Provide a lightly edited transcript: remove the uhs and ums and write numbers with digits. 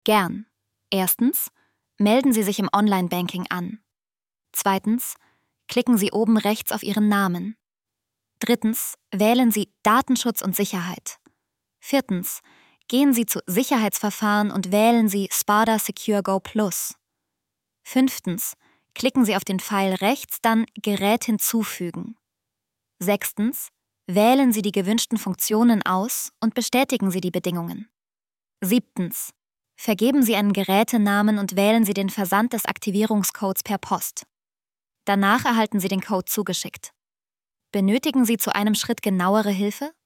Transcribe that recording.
Gern. Erstens, melden Sie sich im Online-Banking an. Zweitens, klicken Sie oben rechts auf Ihren Namen. Drittens, wählen Sie Datenschutz und Sicherheit. Viertens, gehen Sie zu Sicherheitsverfahren und wählen Sie Spada Secure Go Plus. Fünftens, klicken Sie auf den Pfeil rechts, dann Gerät hinzufügen. Sechstens, wählen Sie die gewünschten Funktionen aus und bestätigen Sie die Bedingungen. Siebtens, vergeben Sie einen Gerätenamen und wählen Sie den Versand des Aktivierungscodes per Post. Danach erhalten Sie den Code zugeschickt. Benötigen Sie zu einem Schritt genauere Hilfe?